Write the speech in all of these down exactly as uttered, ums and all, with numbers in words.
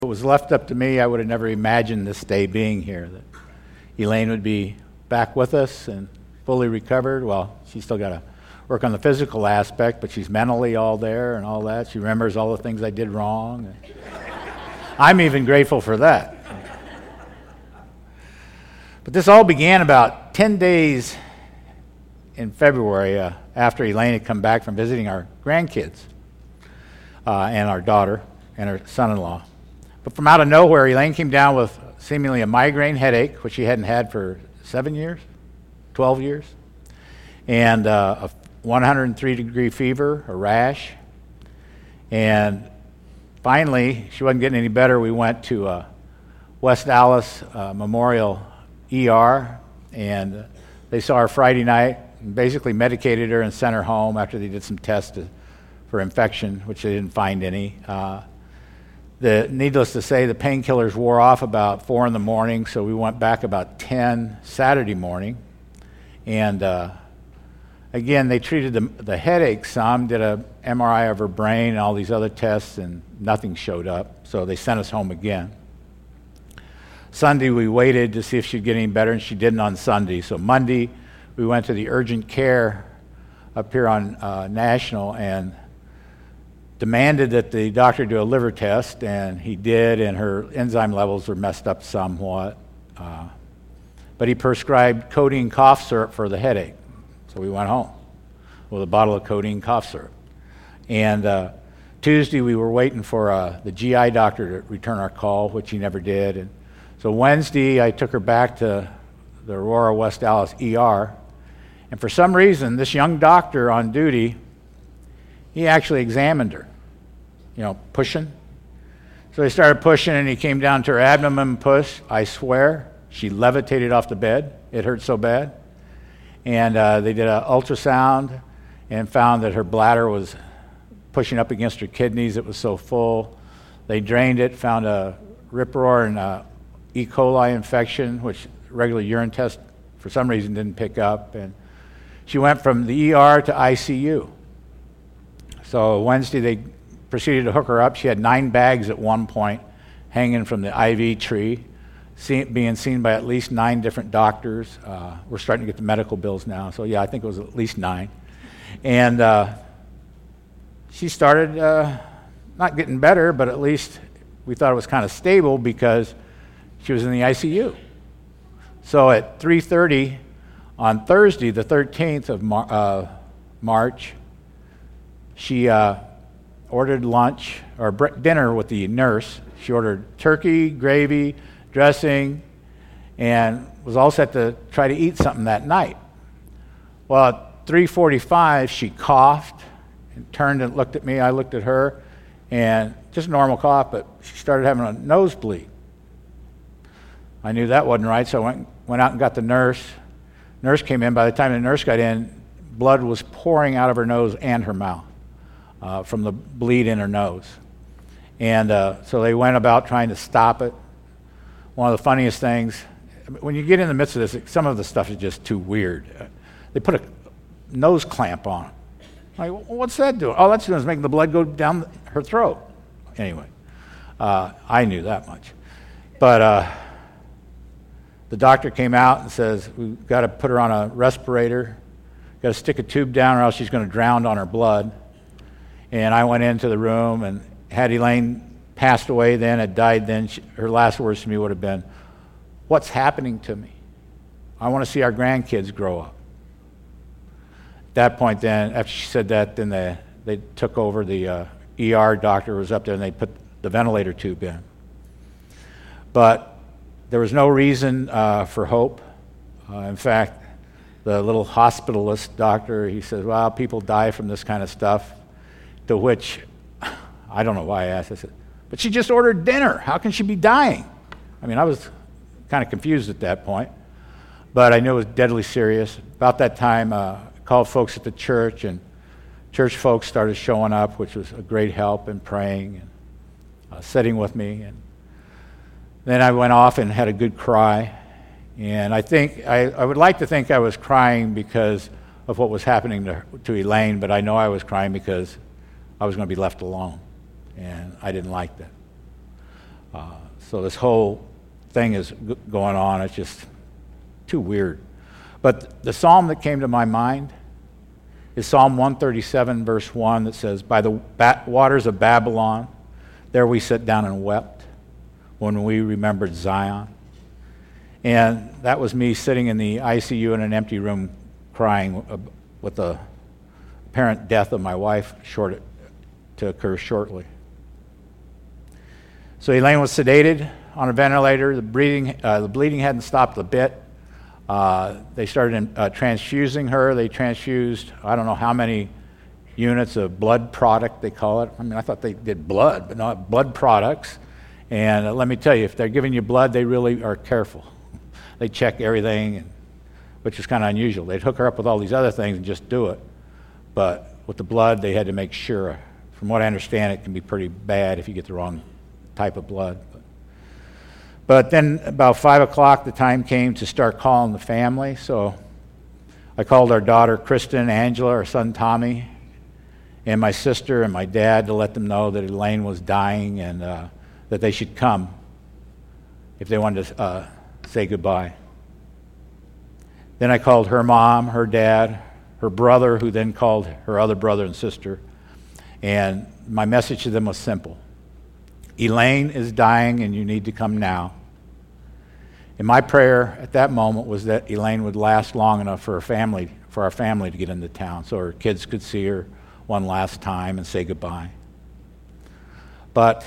If it was left up to me, I would have never imagined this day being here, that Elaine would be back with us and fully recovered. Well, she's still got to work on the physical aspect, but she's mentally all there and all that. She remembers all the things I did wrong. I'm even grateful for that. But this all began about ten days in February uh, after Elaine had come back from visiting our grandkids uh, and our daughter and her son-in-law. But from out of nowhere, Elaine came down with seemingly a migraine headache, which she hadn't had for seven years, twelve years, and uh, a one hundred three degree fever, a rash. And finally, she wasn't getting any better. We went to uh, West Allis uh, Memorial E R, and they saw her Friday night and basically medicated her and sent her home after they did some tests to, for infection, which they didn't find any. Uh, The, needless to say, the painkillers wore off about four in the morning, so we went back about ten Saturday morning. And uh, again, they treated the, the headache some, did a M R I of her brain and all these other tests, and nothing showed up, so they sent us home again. Sunday, we waited to see if she'd get any better, and she didn't on Sunday. So Monday, we went to the urgent care up here on uh, National, and demanded that the doctor do a liver test, and he did, and her enzyme levels were messed up somewhat. Uh, but he prescribed codeine cough syrup for the headache. So we went home with a bottle of codeine cough syrup. And uh, Tuesday, we were waiting for uh, the G I doctor to return our call, which he never did. And so Wednesday, I took her back to the Aurora West Allis E R. And for some reason, this young doctor on duty, he actually examined her. You know, pushing. So he started pushing, and he came down to her abdomen push. I swear, she levitated off the bed. It hurt so bad. And uh, they did an ultrasound and found that her bladder was pushing up against her kidneys. It was so full. They drained it, found a rip roar and a E. coli infection, which regular urine test for some reason didn't pick up. And she went from the E R to I C U. So Wednesday, they proceeded to hook her up. She had nine bags at one point hanging from the I V tree, see, being seen by at least nine different doctors. Uh, we're starting to get the medical bills now, so yeah, I think it was at least nine. And uh, she started uh, not getting better, but at least we thought it was kind of stable because she was in the I C U. So at three thirty on Thursday, the thirteenth of Mar- uh, March, she uh, ordered lunch or bre- dinner with the nurse. She ordered turkey, gravy, dressing, and was all set to try to eat something that night. Well, at three forty-five, she coughed and turned and looked at me. I looked at her, and just a normal cough, but she started having a nosebleed. I knew that wasn't right, so I went, went out and got the nurse. Nurse came in. By the time the nurse got in, blood was pouring out of her nose and her mouth. Uh, from the bleed in her nose. And uh, so they went about trying to stop it. One of the funniest things, when you get in the midst of this, some of the stuff is just too weird. Uh, they put a nose clamp on it. Like, what's that doing? All that's doing is making the blood go down her throat. Anyway, uh, I knew that much. But uh, the doctor came out and says, we've got to put her on a respirator, got to stick a tube down or else she's going to drown on her blood. And I went into the room, and had Elaine passed away then, had died then, she, her last words to me would have been, what's happening to me? I want to see our grandkids grow up. At that point then, after she said that, then they, they took over, the uh, E R doctor was up there, and they put the ventilator tube in. But there was no reason uh, for hope. Uh, in fact, the little hospitalist doctor, he says, well, people die from this kind of stuff. To which, I don't know why I asked. I said, but she just ordered dinner. How can she be dying? I mean, I was kind of confused at that point. But I knew it was deadly serious. About that time, uh, I called folks at the church, and church folks started showing up, which was a great help in praying and uh, sitting with me. And then I went off and had a good cry. And I think, I, I would like to think I was crying because of what was happening to, to Elaine, but I know I was crying because I was going to be left alone, and I didn't like that. Uh, so this whole thing is g- going on. It's just too weird. But the psalm that came to my mind is Psalm one thirty-seven, verse one, that says, "By the ba- waters of Babylon, there we sat down and wept when we remembered Zion." And that was me sitting in the I C U in an empty room crying with the apparent death of my wife short to occur shortly. So Elaine was sedated on a ventilator. The bleeding, uh, the bleeding hadn't stopped a bit. Uh, they started uh, transfusing her. They transfused, I don't know how many units of blood product, they call it. I mean, I thought they did blood, but not blood products. And uh, let me tell you, if they're giving you blood, they really are careful. They check everything, and, which is kind of unusual. They'd hook her up with all these other things and just do it. But with the blood, they had to make sure. From what I understand, it can be pretty bad if you get the wrong type of blood. But, but then about five o'clock, the time came to start calling the family. So I called our daughter, Kristen, Angela, our son, Tommy, and my sister and my dad to let them know that Elaine was dying and uh, that they should come if they wanted to uh, say goodbye. Then I called her mom, her dad, her brother, who then called her other brother and sister. And my message to them was simple. Elaine is dying and you need to come now. And my prayer at that moment was that Elaine would last long enough for her family, for our family to get into town so her kids could see her one last time and say goodbye. But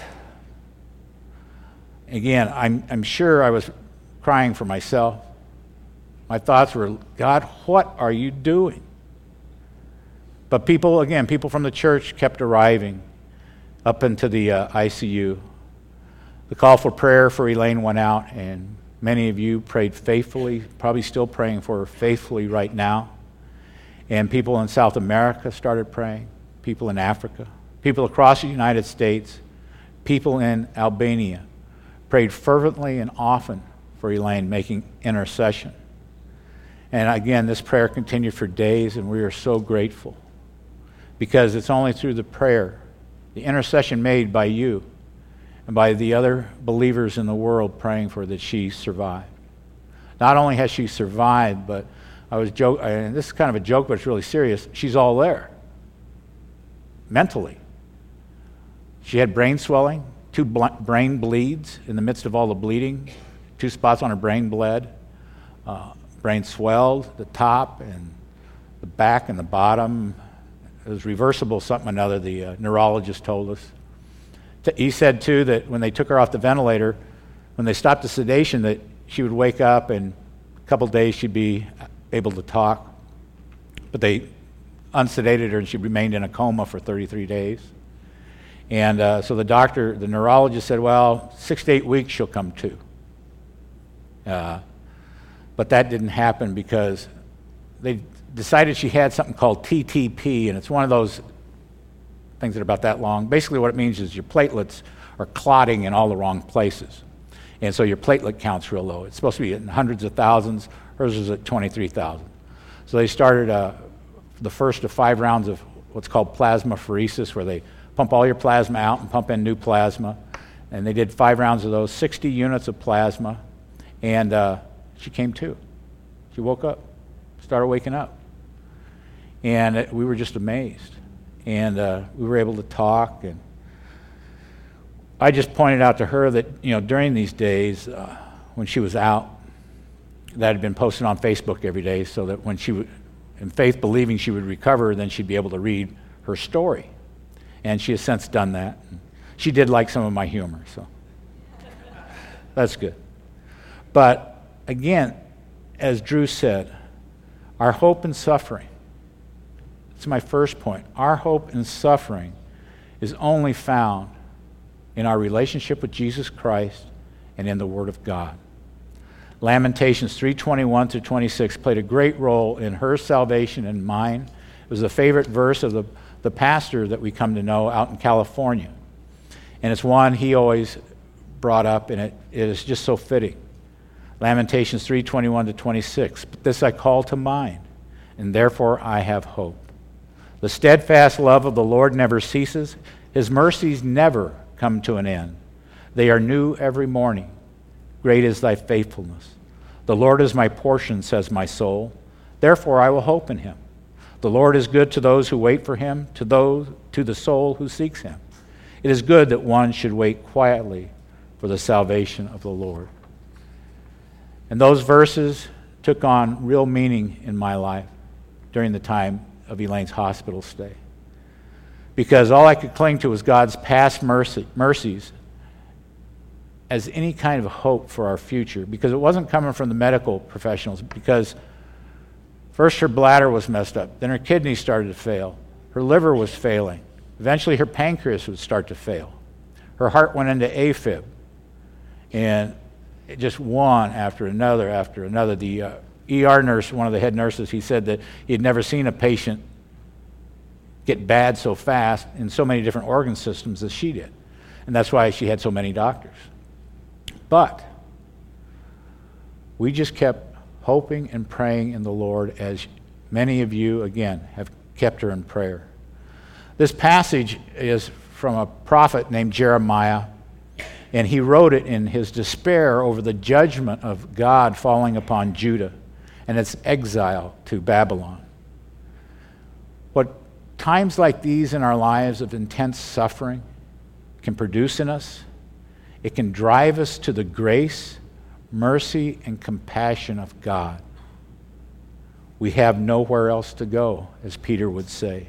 again, I'm, I'm sure I was crying for myself. My thoughts were, God, what are you doing? But people, again, people from the church kept arriving up into the uh, I C U. The call for prayer for Elaine went out, and many of you prayed faithfully, probably still praying for her faithfully right now. And people in South America started praying, people in Africa, people across the United States, people in Albania prayed fervently and often for Elaine, making intercession. And again, this prayer continued for days, and we are so grateful because it's only through the prayer, the intercession made by you and by the other believers in the world praying for her, that she survived. Not only has she survived, but I was joke, and this is kind of a joke, but it's really serious. She's all there, mentally. She had brain swelling, two bl- brain bleeds in the midst of all the bleeding. Two spots on her brain bled. Uh, brain swelled, the top and the back and the bottom. It was reversible something or another, the uh, neurologist told us. T- he said, too, that when they took her off the ventilator, when they stopped the sedation, that she would wake up and a couple days she'd be able to talk. But they unsedated her and she remained in a coma for thirty-three days. And uh, so the doctor, the neurologist said, well, six to eight weeks she'll come to. Uh, but that didn't happen because they decided she had something called T T P, and it's one of those things that are about that long. Basically what it means is your platelets are clotting in all the wrong places. And so your platelet count's real low. It's supposed to be in hundreds of thousands. Hers was at twenty-three thousand. So they started uh, the first of five rounds of what's called plasmapheresis, where they pump all your plasma out and pump in new plasma. And they did five rounds of those, sixty units of plasma. And uh, she came to. She woke up, started waking up. And it, we were just amazed. And uh, we were able to talk. And I just pointed out to her that, you know, during these days, uh, when she was out, that had been posted on Facebook every day, so that when she would, in faith believing she would recover, then she'd be able to read her story. And she has since done that. She did like some of my humor, so that's good. But again, as Drew said, our hope in suffering, that's my first point, our hope in suffering is only found in our relationship with Jesus Christ and in the Word of God. Lamentations three twenty-one through twenty-six played a great role in her salvation and mine. It was a favorite verse of the, the pastor that we come to know out in California. And it's one he always brought up, and it, it is just so fitting. Lamentations three twenty-one to twenty-six. But this I call to mind, and therefore I have hope. The steadfast love of the Lord never ceases. His mercies never come to an end. They are new every morning. Great is thy faithfulness. The Lord is my portion, says my soul. Therefore I will hope in him. The Lord is good to those who wait for him, to those to the soul who seeks him. It is good that one should wait quietly for the salvation of the Lord. And those verses took on real meaning in my life during the time of Elaine's hospital stay. Because all I could cling to was God's past mercy, mercies as any kind of hope for our future. Because it wasn't coming from the medical professionals. Because first her bladder was messed up. Then her kidneys started to fail. Her liver was failing. Eventually her pancreas would start to fail. Her heart went into AFib. And it just one after another after another. The uh, E R nurse, one of the head nurses, he said that he had never seen a patient get bad so fast in so many different organ systems as she did. And that's why she had so many doctors. But we just kept hoping and praying in the Lord, as many of you, again, have kept her in prayer. This passage is from a prophet named Jeremiah, and he wrote it in his despair over the judgment of God falling upon Judah and its exile to Babylon. What times like these in our lives of intense suffering can produce in us, it can drive us to the grace, mercy, and compassion of God. We have nowhere else to go, as Peter would say.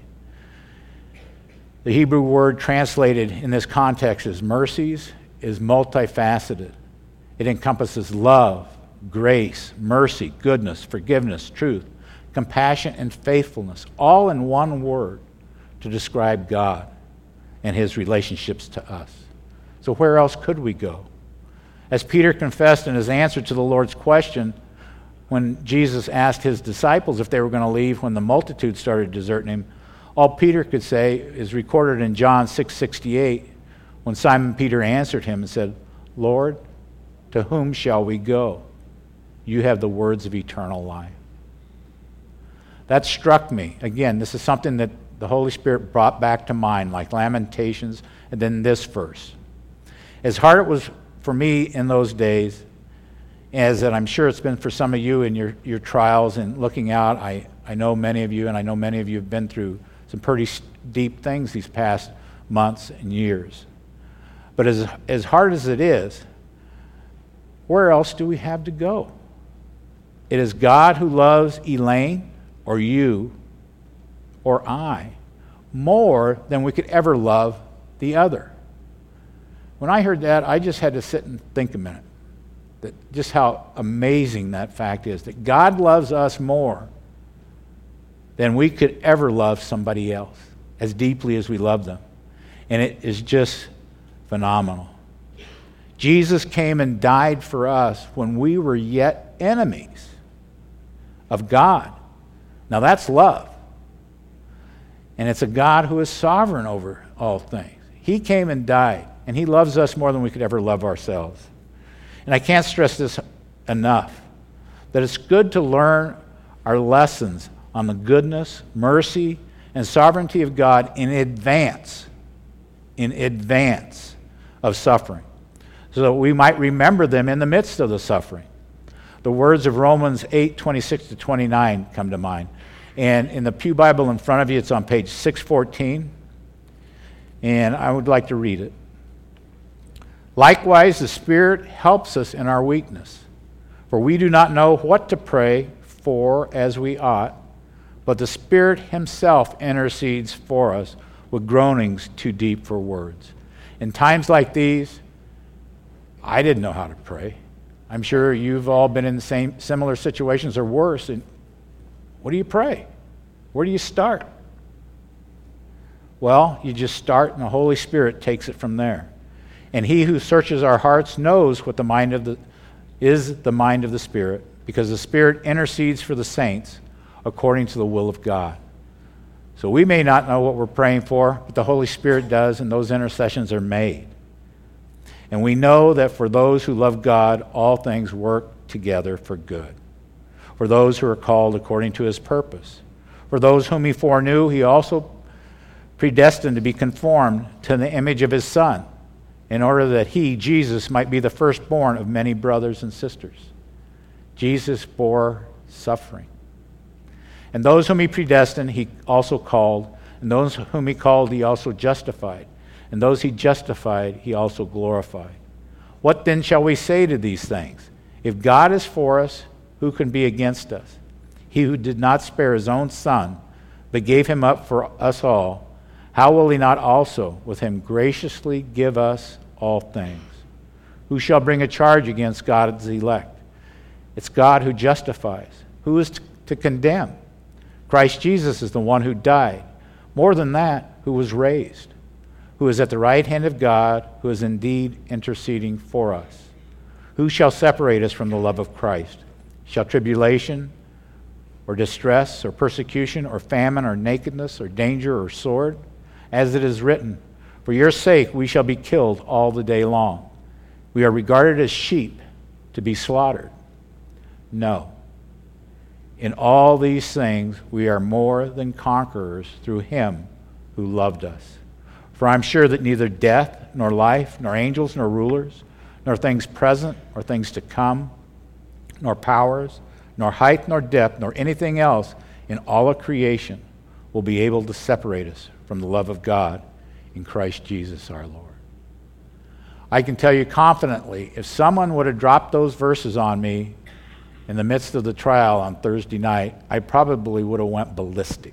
The Hebrew word translated in this context as mercies is multifaceted. It encompasses love, grace, mercy, goodness, forgiveness, truth, compassion, and faithfulness, all in one word to describe God and his relationships to us. So where else could we go? As Peter confessed in his answer to the Lord's question when Jesus asked his disciples if they were going to leave when the multitude started deserting him, all Peter could say is recorded in John six sixty-eight, when Simon Peter answered him and said, Lord, to whom shall we go? You have the words of eternal life. That struck me. Again, this is something that the Holy Spirit brought back to mind, like Lamentations, and then this verse. As hard it was for me in those days, as that I'm sure it's been for some of you in your, your trials and looking out, I, I know many of you, and I know many of you have been through some pretty deep things these past months and years. But as, as hard as it is, where else do we have to go? It is God who loves Elaine or you or I more than we could ever love the other. When I heard that, I just had to sit and think a minute. That just how amazing that fact is, that God loves us more than we could ever love somebody else, as deeply as we love them. And it is just phenomenal. Jesus came and died for us when we were yet enemies of God. Now that's love. And it's a God who is sovereign over all things. He came and died, and he loves us more than we could ever love ourselves. And I can't stress this enough, that it's good to learn our lessons on the goodness, mercy, and sovereignty of God in advance, in advance of suffering, so that we might remember them in the midst of the suffering. The words of Romans eight, twenty-six to twenty-nine come to mind. And in the Pew Bible in front of you, it's on page six fourteen. And I would like to read it. Likewise, the Spirit helps us in our weakness. For we do not know what to pray for as we ought, but the Spirit himself intercedes for us with groanings too deep for words. In times like these, I didn't know how to pray. I'm sure you've all been in the same similar situations or worse. And what do you pray? Where do you start? Well, you just start, and the Holy Spirit takes it from there. And he who searches our hearts knows what the mind of the is the mind of the Spirit, because the Spirit intercedes for the saints according to the will of God. So we may not know what we're praying for, but the Holy Spirit does, and those intercessions are made. And we know that for those who love God, all things work together for good. For those who are called according to his purpose. For those whom he foreknew, he also predestined to be conformed to the image of his Son, in order that he, Jesus, might be the firstborn of many brothers and sisters. Jesus bore suffering. And those whom he predestined, he also called. And those whom he called, he also justified. And those he justified, he also glorified. What then shall we say to these things? If God is for us, who can be against us? He who did not spare his own Son, but gave him up for us all, how will he not also with him graciously give us all things? Who shall bring a charge against God's elect? It's God who justifies. Who is to condemn? Christ Jesus is the one who died. More than that, who was raised, who is at the right hand of God, who is indeed interceding for us. Who shall separate us from the love of Christ? Shall tribulation, or distress, or persecution, or famine, or nakedness, or danger, or sword? As it is written, for your sake we shall be killed all the day long. We are regarded as sheep to be slaughtered. No. In all these things we are more than conquerors through him who loved us. For I'm sure that neither death, nor life, nor angels, nor rulers, nor things present, nor things to come, nor powers, nor height, nor depth, nor anything else in all of creation will be able to separate us from the love of God in Christ Jesus our Lord. I can tell you confidently, if someone would have dropped those verses on me in the midst of the trial on Thursday night, I probably would have went ballistic.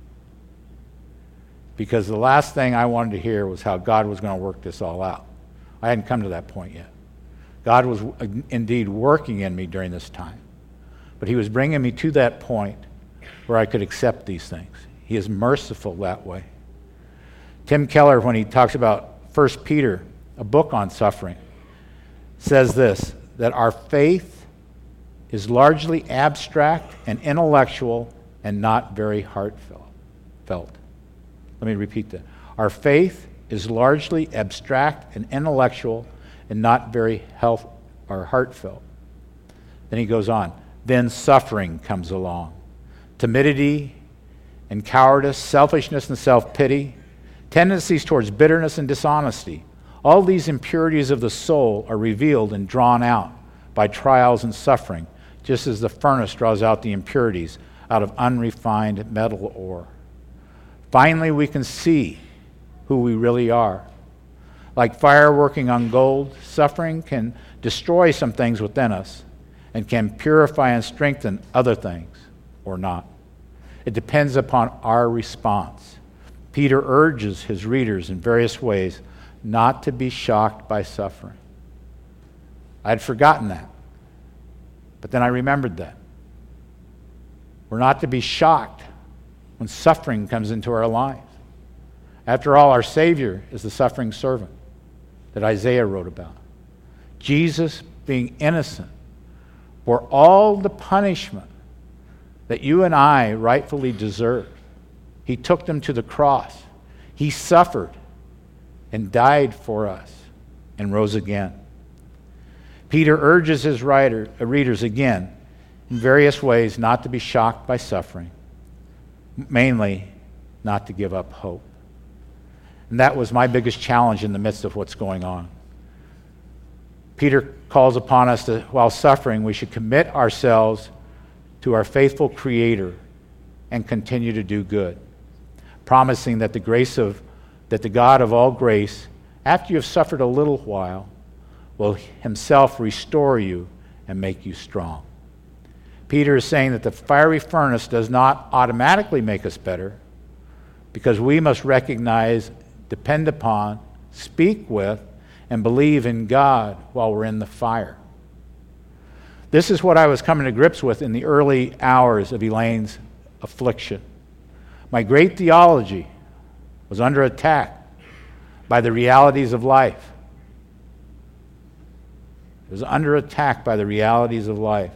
Because the last thing I wanted to hear was how God was going to work this all out. I hadn't come to that point yet. God was indeed working in me during this time. But he was bringing me to that point where I could accept these things. He is merciful that way. Tim Keller, when he talks about First Peter, a book on suffering, says this, that our faith is largely abstract and intellectual and not very heartfelt. Let me repeat that. Our faith is largely abstract and intellectual and not very health or heartfelt. Then he goes on. Then suffering comes along. Timidity and cowardice, selfishness and self-pity, tendencies towards bitterness and dishonesty. All these impurities of the soul are revealed and drawn out by trials and suffering, just as the furnace draws out the impurities out of unrefined metal ore. Finally, we can see who we really are. Like fire working on gold, suffering can destroy some things within us and can purify and strengthen other things or not. It depends upon our response. Peter urges his readers in various ways not to be shocked by suffering. I'd forgotten that, but then I remembered that. We're not to be shocked when suffering comes into our lives. After all, our Savior is the suffering servant that Isaiah wrote about. Jesus, being innocent, bore all the punishment that you and I rightfully deserve. He took them to the cross. He suffered and died for us and rose again. Peter urges his writer, uh, readers again in various ways not to be shocked by suffering, mainly not to give up hope. And that was my biggest challenge in the midst of what's going on. Peter calls upon us that while suffering, we should commit ourselves to our faithful Creator and continue to do good, promising that the grace of that the God of all grace, after you have suffered a little while, will himself restore you and make you strong. Peter is saying that the fiery furnace does not automatically make us better, because we must recognize, depend upon, speak with, and believe in God while we're in the fire. This is what I was coming to grips with in the early hours of Elaine's affliction. My great theology was under attack by the realities of life. It was under attack by the realities of life.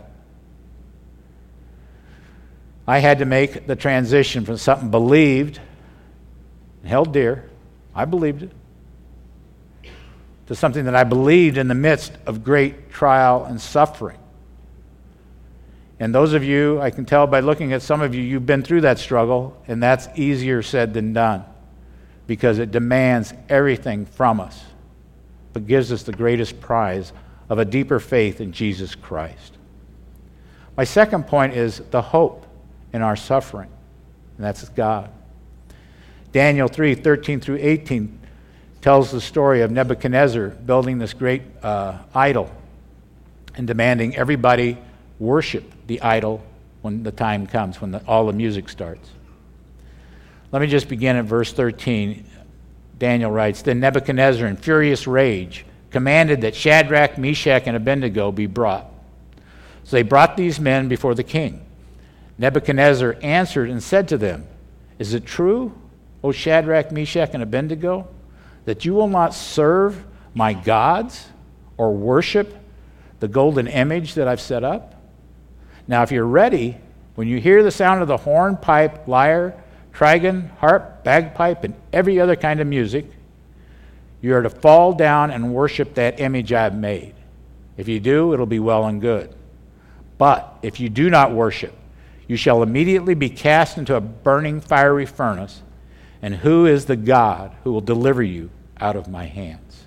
I had to make the transition from something believed and held dear, I believed it, to something that I believed in the midst of great trial and suffering. And those of you, I can tell by looking at some of you, you've been through that struggle, and that's easier said than done, because it demands everything from us. but gives us the greatest prize of a deeper faith in Jesus Christ. My second point is the hope in our suffering, and that's God. Daniel three, thirteen through eighteen tells the story of Nebuchadnezzar building this great uh, idol and demanding everybody worship the idol when the time comes, when the, all the music starts. Let me just begin at verse thirteen. Daniel writes, "Then Nebuchadnezzar, in furious rage, commanded that Shadrach, Meshach, and Abednego be brought. So they brought these men before the king. Nebuchadnezzar answered and said to them, 'Is it true, O Shadrach, Meshach, and Abednego, that you will not serve my gods or worship the golden image that I've set up? Now, if you're ready, when you hear the sound of the horn, pipe, lyre, trigon, harp, bagpipe, and every other kind of music, you are to fall down and worship that image I have made. If you do, it'll be well and good. But if you do not worship, you shall immediately be cast into a burning fiery furnace. And who is the God who will deliver you out of my hands?'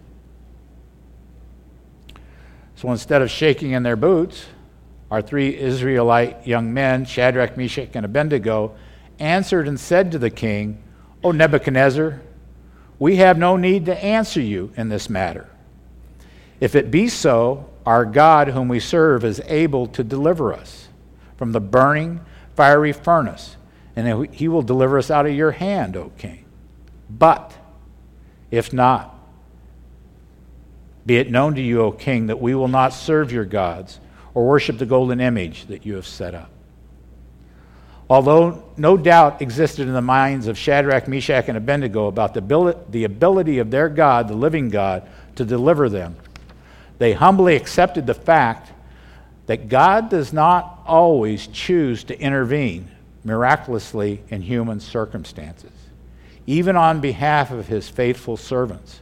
So instead of shaking in their boots, our three Israelite young men, Shadrach, Meshach, and Abednego, answered and said to the king, 'O Nebuchadnezzar, we have no need to answer you in this matter. If it be so, our God whom we serve is able to deliver us from the burning fiery furnace, and he will deliver us out of your hand, O king. But if not, be it known to you, O king, that we will not serve your gods or worship the golden image that you have set up.' Although no doubt existed in the minds of Shadrach, Meshach, and Abednego about the ability of their God, the living God, to deliver them, they humbly accepted the fact that God does not always choose to intervene miraculously in human circumstances, even on behalf of his faithful servants.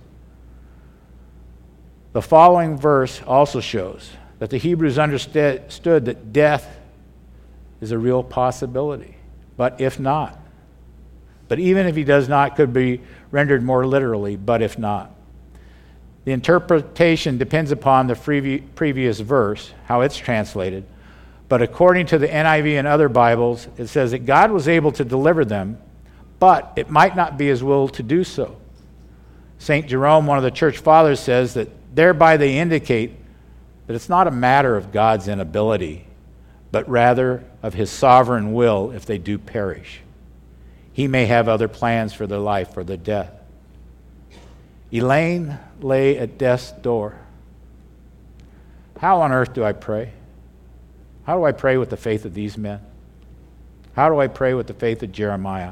The following verse also shows that the Hebrews understood that death is a real possibility. But if not, but even if he does not, could be rendered more literally, but if not. The interpretation depends upon the previous verse, how it's translated. But according to the N I V and other Bibles, it says that God was able to deliver them, but it might not be his will to do so. Saint Jerome, one of the church fathers, says that thereby they indicate that it's not a matter of God's inability, but rather of his sovereign will if they do perish. He may have other plans for their life or their death. Elaine lay at death's door. How on earth do I pray? How do I pray with the faith of these men? How do I pray with the faith of Jeremiah?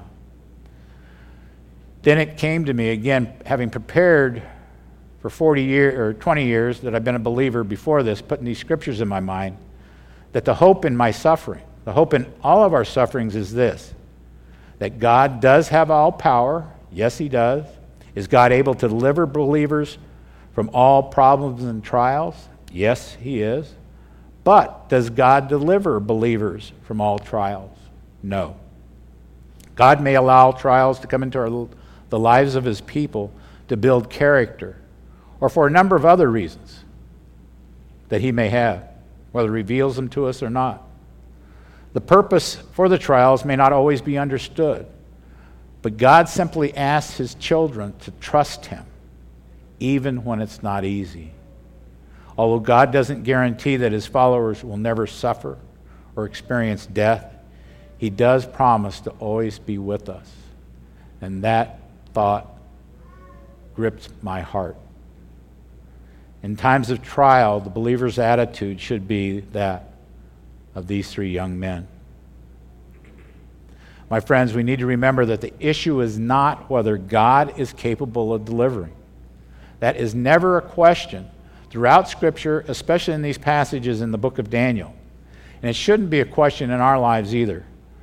Then it came to me, again, having prepared for forty years or twenty years that I've been a believer before this, putting these scriptures in my mind, that the hope in my suffering, the hope in all of our sufferings is this, that God does have all power. Yes, he does. Is God able to deliver believers from all problems and trials? Yes, he is. But does God deliver believers from all trials? No. God may allow trials to come into our, the lives of his people to build character, or for a number of other reasons that he may have, whether he reveals them to us or not. The purpose for the trials may not always be understood, but God simply asks his children to trust him, even when it's not easy. Although God doesn't guarantee that his followers will never suffer or experience death, he does promise to always be with us. And that thought gripped my heart. In times of trial, the believer's attitude should be that of these three young men. My friends, we need to remember that the issue is not whether God is capable of delivering. That is never a question throughout Scripture, especially in these passages in the book of Daniel. And it shouldn't be a question in our lives either.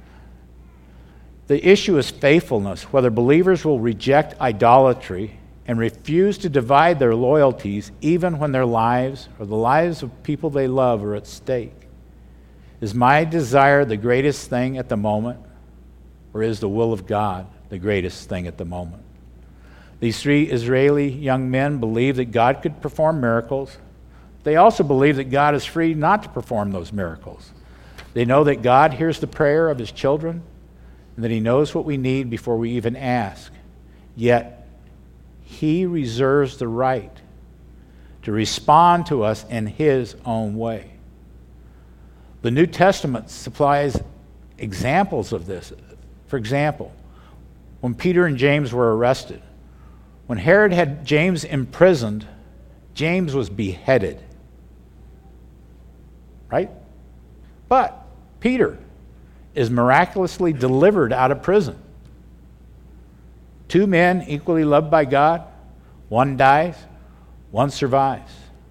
The issue is faithfulness, whether believers will reject idolatry and refuse to divide their loyalties even when their lives or the lives of people they love are at stake. Is my desire the greatest thing at the moment, or is the will of God the greatest thing at the moment? These three Israeli young men believed that God could perform miracles. They also believe that God is free not to perform those miracles. They know that God hears the prayer of his children and that he knows what we need before we even ask. Yet, he reserves the right to respond to us in his own way. The New Testament supplies examples of this. For example, when Peter and James were arrested, when Herod had James imprisoned, James was beheaded. Right? But Peter is miraculously delivered out of prison. Two men equally loved by God, one dies, one survives.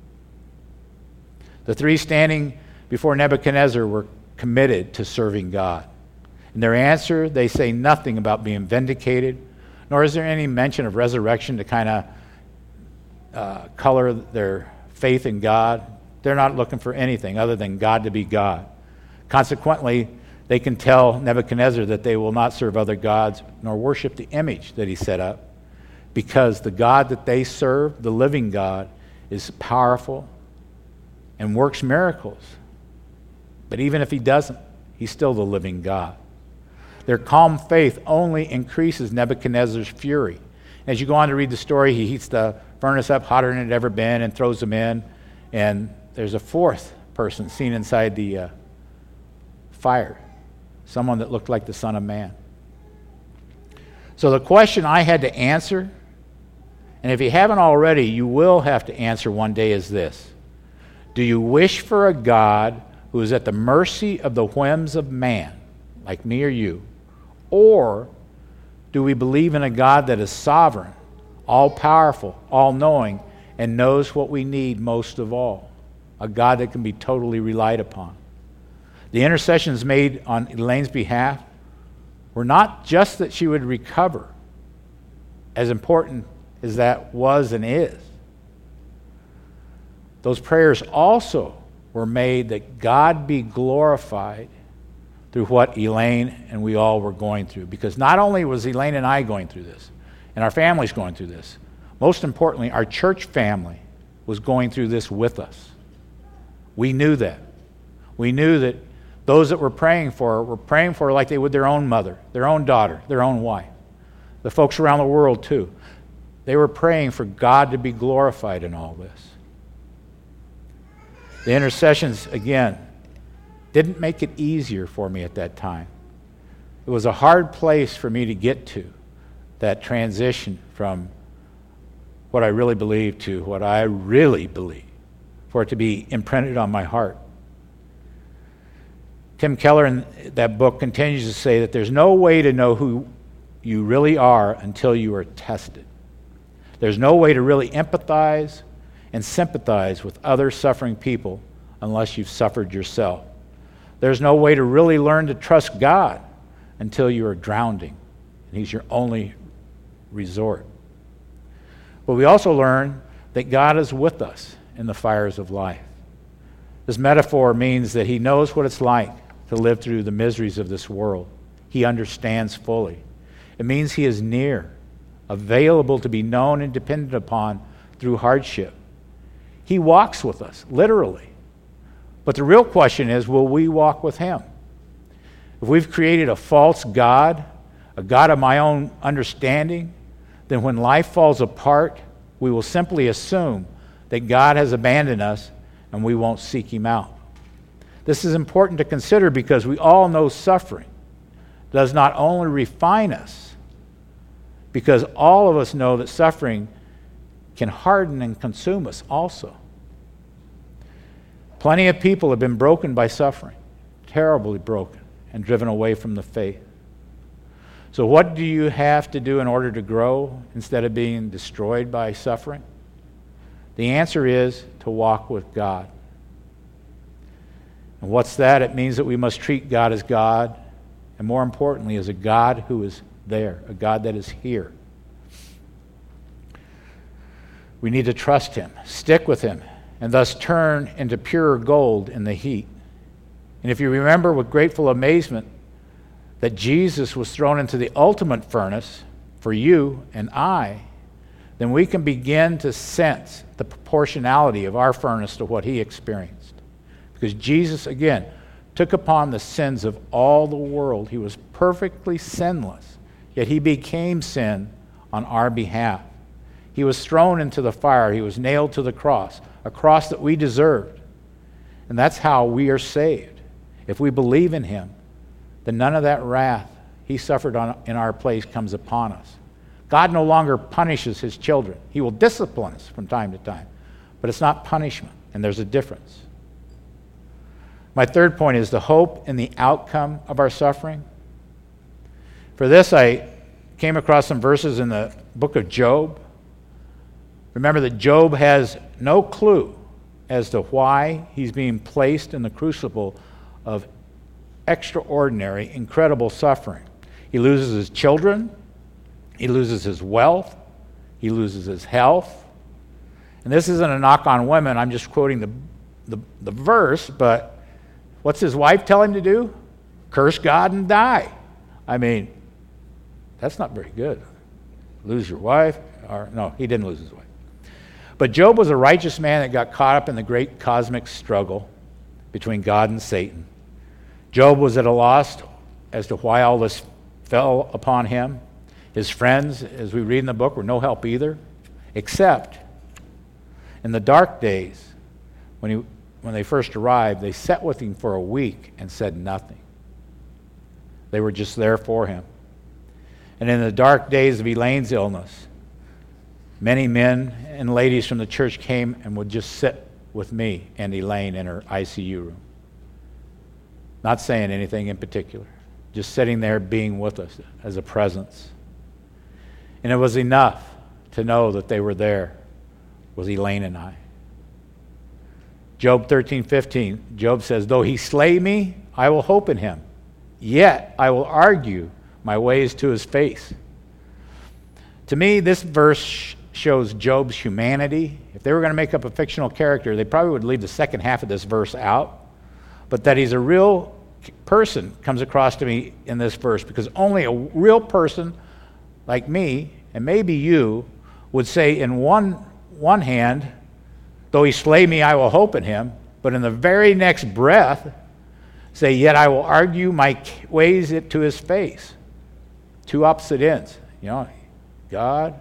The three standing before Nebuchadnezzar were committed to serving God. In their answer, they say nothing about being vindicated, nor is there any mention of resurrection to kind of uh, color their faith in God. They're not looking for anything other than God to be God. Consequently, they can tell Nebuchadnezzar that they will not serve other gods nor worship the image that he set up, because the God that they serve, the living God, is powerful and works miracles. But even if he doesn't, he's still the living God. Their calm faith only increases Nebuchadnezzar's fury. As you go on to read the story, he heats the furnace up hotter than it had ever been and throws them in. And there's a fourth person seen inside the uh, fire, someone that looked like the Son of Man. So the question I had to answer, and if you haven't already, you will have to answer one day, is this: do you wish for a God who is at the mercy of the whims of man, like me or you? Or do we believe in a God that is sovereign, all-powerful, all-knowing, and knows what we need most of all? A God that can be totally relied upon. The intercessions made on Elaine's behalf were not just that she would recover, as important as that was and is. Those prayers also were made that God be glorified through what Elaine and we all were going through. Because not only was Elaine and I going through this, and our families going through this, most importantly, our church family was going through this with us. We knew that. We knew that those that were praying for her were praying for her like they would their own mother, their own daughter, their own wife. The folks around the world too. They were praying for God to be glorified in all this. The intercessions, again, didn't make it easier for me at that time. It was a hard place for me to get to, that transition from what I really believe to what I really believe, for it to be imprinted on my heart. Tim Keller in that book continues to say that there's no way to know who you really are until you are tested. There's no way to really empathize and sympathize with other suffering people unless you've suffered yourself. There's no way to really learn to trust God until you are drowning, and he's your only resort. But we also learn that God is with us in the fires of life. This metaphor means that he knows what it's like to live through the miseries of this world. He understands fully. It means he is near, available to be known and depended upon through hardship. He walks with us, literally. But the real question is, will we walk with him? If we've created a false God, a God of my own understanding, then when life falls apart, we will simply assume that God has abandoned us and we won't seek him out. This is important to consider because we all know suffering does not only refine us, because all of us know that suffering can harden and consume us also. Plenty of people have been broken by suffering, terribly broken, and driven away from the faith. So what do you have to do in order to grow instead of being destroyed by suffering? The answer is to walk with God. And what's that? It means that we must treat God as God, and more importantly, as a God who is there, a God that is here. We need to trust him, stick with him, and thus turn into pure gold in the heat. And if you remember with grateful amazement that Jesus was thrown into the ultimate furnace for you and I, then we can begin to sense the proportionality of our furnace to what he experienced. Because Jesus, again, took upon the sins of all the world. He was perfectly sinless, yet he became sin on our behalf. He was thrown into the fire. He was nailed to the cross, a cross that we deserved. And that's how we are saved. If we believe in him, then none of that wrath he suffered on, in our place comes upon us. God no longer punishes his children. He will discipline us from time to time, but it's not punishment, and there's a difference. My third point is the hope in the outcome of our suffering. For this, I came across some verses in the book of Job. Remember that Job has no clue as to why he's being placed in the crucible of extraordinary, incredible suffering. He loses his children. He loses his wealth. He loses his health. And this isn't a knock on women. I'm just quoting the, the, the verse, but what's his wife tell him to do? Curse God and die. I mean, that's not very good. Lose your wife? Or no, he didn't lose his wife. But Job was a righteous man that got caught up in the great cosmic struggle between God and Satan. Job was at a loss as to why all this fell upon him. His friends, as we read in the book, were no help either, except in the dark days when he when they first arrived, they sat with him for a week and said nothing. They were just there for him. And in the dark days of Elaine's illness, many men and ladies from the church came and would just sit with me and Elaine in her I C U room. Not saying anything in particular, just sitting there being with us as a presence. And it was enough to know that they were there with Elaine and I. Job thirteen fifteen, Job says, though he slay me, I will hope in him. Yet I will argue my ways to his face. To me, this verse shows Job's humanity. If they were going to make up a fictional character, they probably would leave the second half of this verse out. But that he's a real person comes across to me in this verse, because only a real person like me, and maybe you, would say in one, one hand, though he slay me, I will hope in him, but in the very next breath, say, yet I will argue my ways it to his face. Two opposite ends. You know, God.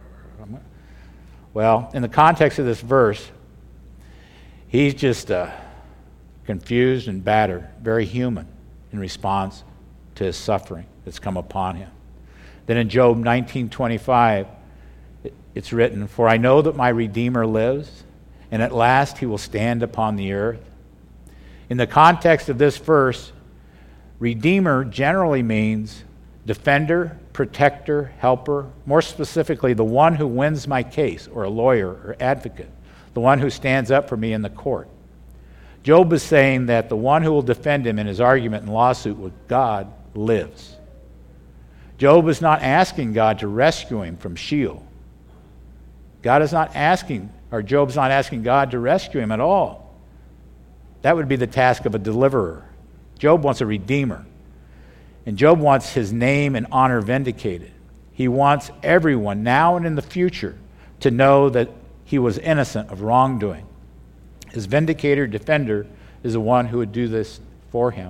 Well, in the context of this verse, he's just uh, confused and battered, very human in response to his suffering that's come upon him. Then in Job nineteen twenty-five, it's written, for I know that my Redeemer lives, and at last he will stand upon the earth. In the context of this verse, Redeemer generally means defender, protector, helper, more specifically, the one who wins my case, or a lawyer or advocate, the one who stands up for me in the court. Job is saying that the one who will defend him in his argument and lawsuit with God lives. Job is not asking God to rescue him from Sheol. God is not asking, or Job's not asking God to rescue him at all. That would be the task of a deliverer. Job wants a redeemer. And Job wants his name and honor vindicated. He wants everyone, now and in the future, to know that he was innocent of wrongdoing. His vindicator, defender, is the one who would do this for him.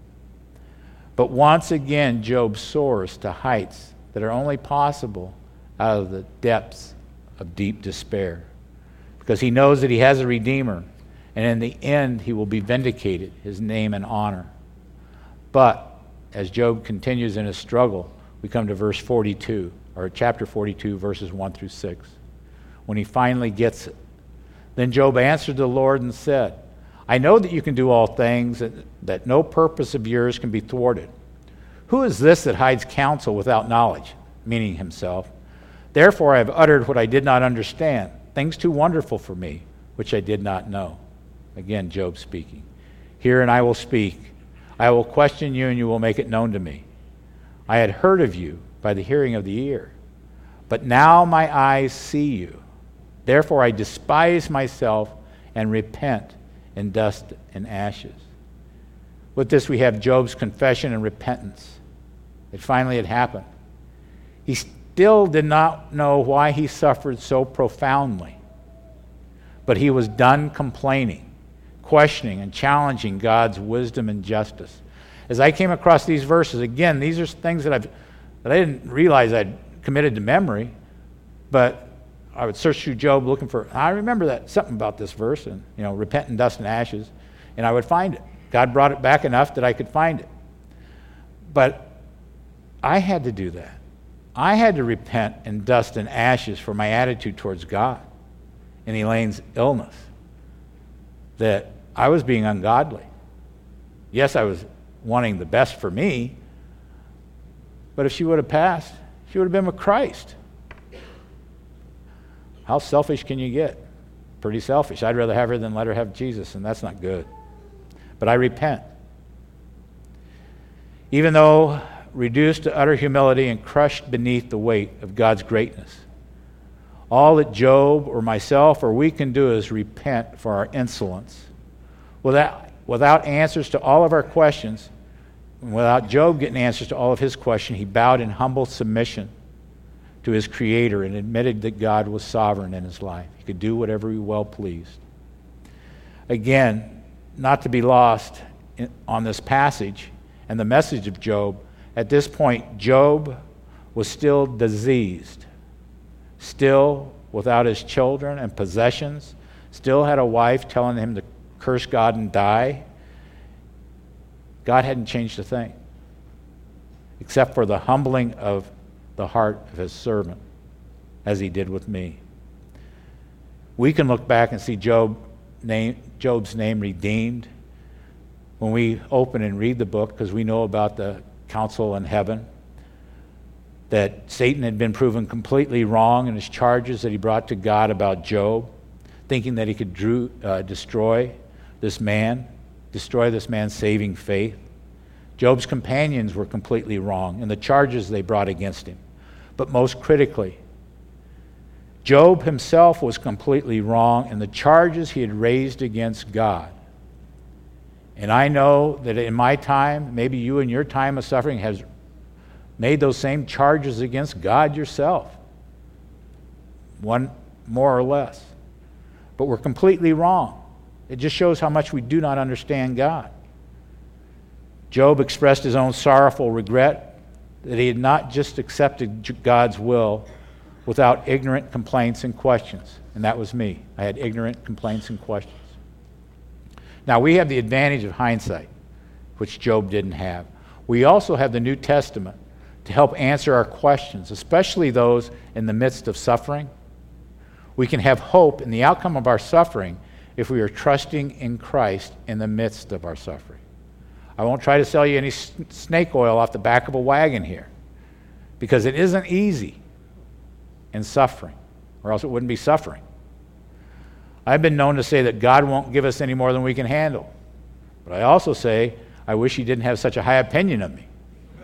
But once again, Job soars to heights that are only possible out of the depths of deep despair, because he knows that he has a Redeemer, and in the end, he will be vindicated, his name and honor. But as Job continues in his struggle, we come to verse forty-two, or chapter forty-two, verses one through six, when he finally gets it. Then Job answered the Lord and said, I know that you can do all things, and that no purpose of yours can be thwarted. Who is this that hides counsel without knowledge? Meaning himself. Therefore I have uttered what I did not understand, things too wonderful for me, which I did not know. Again, Job speaking. Hear and I will speak. I will question you and you will make it known to me. I had heard of you by the hearing of the ear, but now my eyes see you. Therefore I despise myself and repent in dust and ashes. With this we have Job's confession and repentance. It finally had happened. He, still did not know why he suffered so profoundly. But he was done complaining, questioning, and challenging God's wisdom and justice. As I came across these verses, again, these are things that I've that I didn't realize I'd committed to memory, but I would search through Job looking for, I remember that, something about this verse, and, you know, repent in dust and ashes, and I would find it. God brought it back enough that I could find it. But I had to do that. I had to repent in dust and ashes for my attitude towards God in Elaine's illness, that I was being ungodly. Yes, I was wanting the best for me, but if she would have passed, she would have been with Christ. How selfish can you get? Pretty selfish. I'd rather have her than let her have Jesus, and that's not good. But I repent. Even though reduced to utter humility and crushed beneath the weight of God's greatness, all that Job or myself or we can do is repent for our insolence. Without, without answers to all of our questions, without Job getting answers to all of his questions, he bowed in humble submission to his Creator and admitted that God was sovereign in his life. He could do whatever he well pleased. Again, not to be lost in, on this passage and the message of Job, at this point, Job was still diseased, still without his children and possessions, still had a wife telling him to curse God and die. God hadn't changed a thing, except for the humbling of the heart of his servant, as he did with me. We can look back and see Job name, Job's name redeemed when we open and read the book, because we know about the council in heaven, that Satan had been proven completely wrong in his charges that he brought to God about Job, thinking that he could drew, uh, destroy this man, destroy this man's saving faith. Job's companions were completely wrong in the charges they brought against him. But most critically, Job himself was completely wrong in the charges he had raised against God. And I know that in my time, maybe you in your time of suffering has made those same charges against God yourself, one more or less. But we're completely wrong. It just shows how much we do not understand God. Job expressed his own sorrowful regret that he had not just accepted God's will without ignorant complaints and questions. And that was me. I had ignorant complaints and questions. Now, we have the advantage of hindsight, which Job didn't have. We also have the New Testament to help answer our questions, especially those in the midst of suffering. We can have hope in the outcome of our suffering if we are trusting in Christ in the midst of our suffering. I won't try to sell you any snake oil off the back of a wagon here, because it isn't easy in suffering, or else it wouldn't be suffering. I've been known to say that God won't give us any more than we can handle. But I also say, I wish he didn't have such a high opinion of me.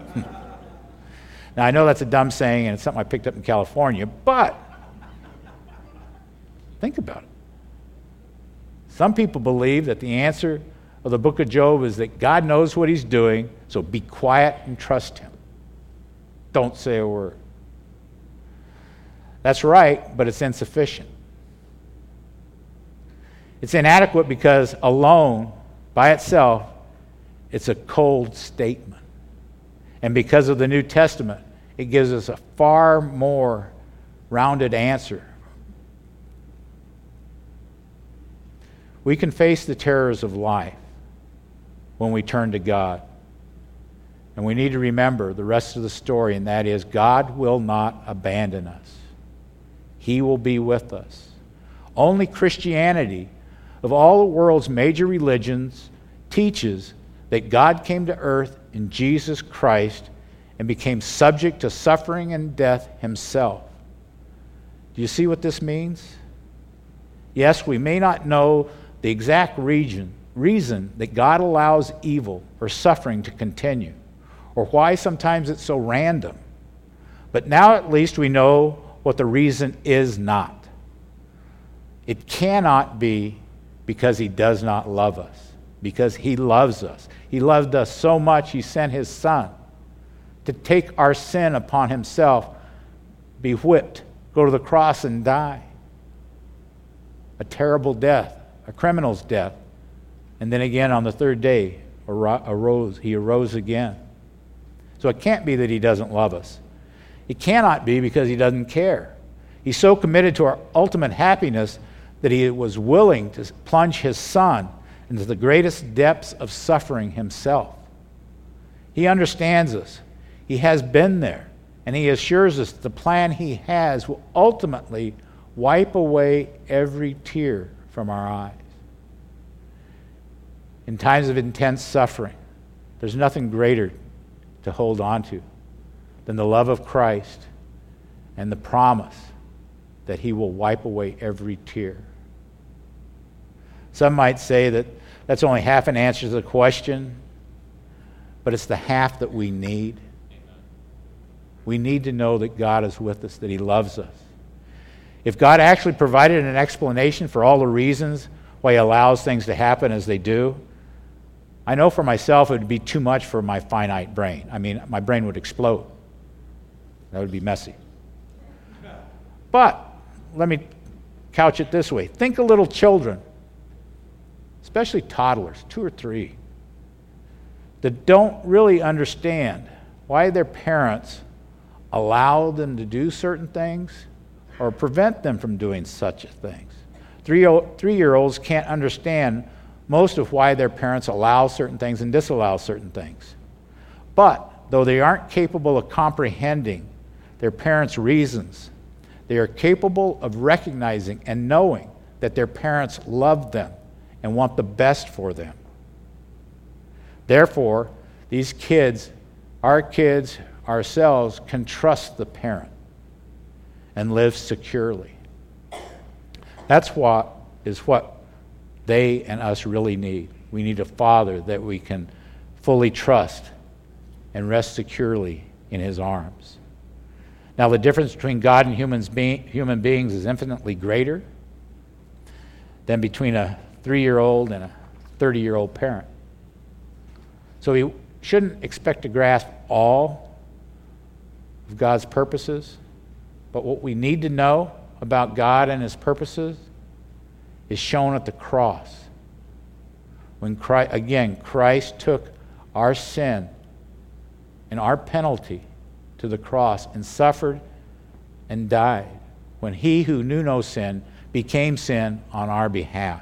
Now, I know that's a dumb saying, and it's something I picked up in California, but think about it. Some people believe that the answer of the book of Job is that God knows what he's doing, so be quiet and trust him. Don't say a word. That's right, but it's insufficient. It's inadequate because alone, by itself, it's a cold statement. And because of the New Testament, it gives us a far more rounded answer. We can face the terrors of life when we turn to God. And we need to remember the rest of the story, and that is God will not abandon us. He will be with us. Only Christianity, of all the world's major religions, teaches that God came to earth in Jesus Christ and became subject to suffering and death himself. Do you see what this means? Yes, we may not know the exact region, reason that God allows evil or suffering to continue, or why sometimes it's so random. But now at least we know what the reason is not. It cannot be because he does not love us, because he loves us. He loved us so much he sent his Son to take our sin upon himself be whipped, go to the cross and die. A terrible death, a criminal's death. And then again on the third day, arose, he arose again. So it can't be that he doesn't love us. It cannot be because he doesn't care. He's so committed to our ultimate happiness that he was willing to plunge his son into the greatest depths of suffering himself. He understands us. He has been there. And he assures us the plan he has will ultimately wipe away every tear from our eyes. In times of intense suffering, there's nothing greater to hold on to than the love of Christ and the promise that he will wipe away every tear. Some might say that that's only half an answer to the question, but it's the half that we need. We need to know that God is with us, that he loves us. If God actually provided an explanation for all the reasons why he allows things to happen as they do, I know for myself it would be too much for my finite brain. I mean, my brain would explode. That would be messy. But let me couch it this way. Think of little children, especially toddlers, two or three, that don't really understand why their parents allow them to do certain things or prevent them from doing such things. Three, three-year-olds can't understand most of why their parents allow certain things and disallow certain things. But though they aren't capable of comprehending their parents' reasons, they are capable of recognizing and knowing that their parents love them and want the best for them. Therefore, these kids, our kids, ourselves, can trust the parent and live securely. That's what is what they and us really need. We need a father that we can fully trust and rest securely in his arms. Now, the difference between God and humans being, human beings is infinitely greater than between a three-year-old and a thirty-year-old parent. So we shouldn't expect to grasp all of God's purposes, but what we need to know about God and his purposes is shown at the cross. When Christ, again, Christ took our sin and our penalty to the cross and suffered and died when he who knew no sin became sin on our behalf.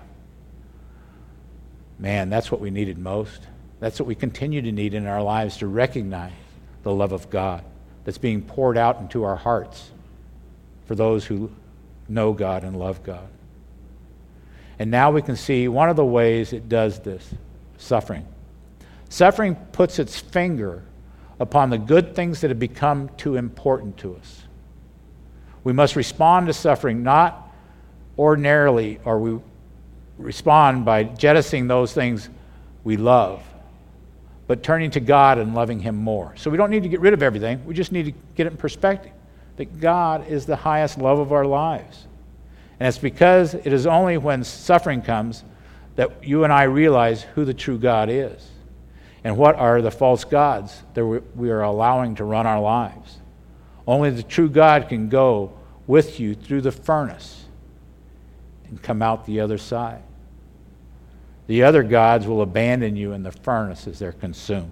Man, that's what we needed most. That's what we continue to need in our lives, to recognize the love of God that's being poured out into our hearts for those who know God and love God. And now we can see one of the ways it does this, suffering. Suffering puts its finger upon the good things that have become too important to us. We must respond to suffering not ordinarily, or we respond by jettisoning those things we love, but turning to God and loving him more. So we don't need to get rid of everything. We just need to get it in perspective, that God is the highest love of our lives. And it's because it is only when suffering comes that you and I realize who the true God is and what are the false gods that we are allowing to run our lives. Only the true God can go with you through the furnace and come out the other side. The other gods will abandon you in the furnace as they're consumed.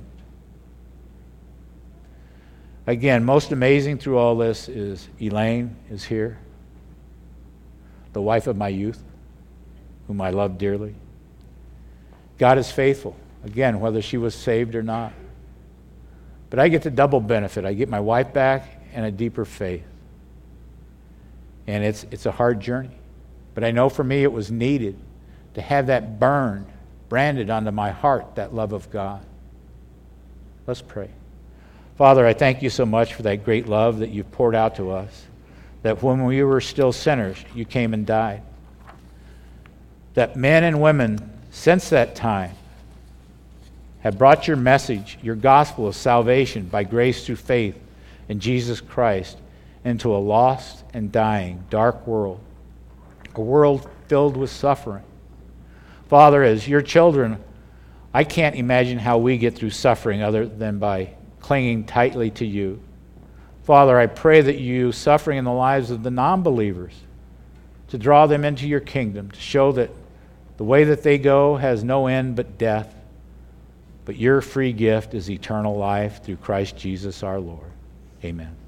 Again, most amazing through all this is Elaine is here, the wife of my youth, whom I love dearly. God is faithful, again, whether she was saved or not. But I get the double benefit. I get my wife back and a deeper faith. And it's it's a hard journey. But I know for me it was needed to have that burned, branded onto my heart, that love of God. Let's pray. Father, I thank you so much for that great love that you've poured out to us, that when we were still sinners, you came and died. That men and women since that time have brought your message, your gospel of salvation by grace through faith in Jesus Christ into a lost and dying, dark world, a world filled with suffering. Father, as your children, I can't imagine how we get through suffering other than by clinging tightly to you, Father, I pray that you, suffering in the lives of the non-believers, to draw them into your kingdom, to show that the way that they go has no end but death, but your free gift is eternal life through Christ Jesus our Lord. Amen.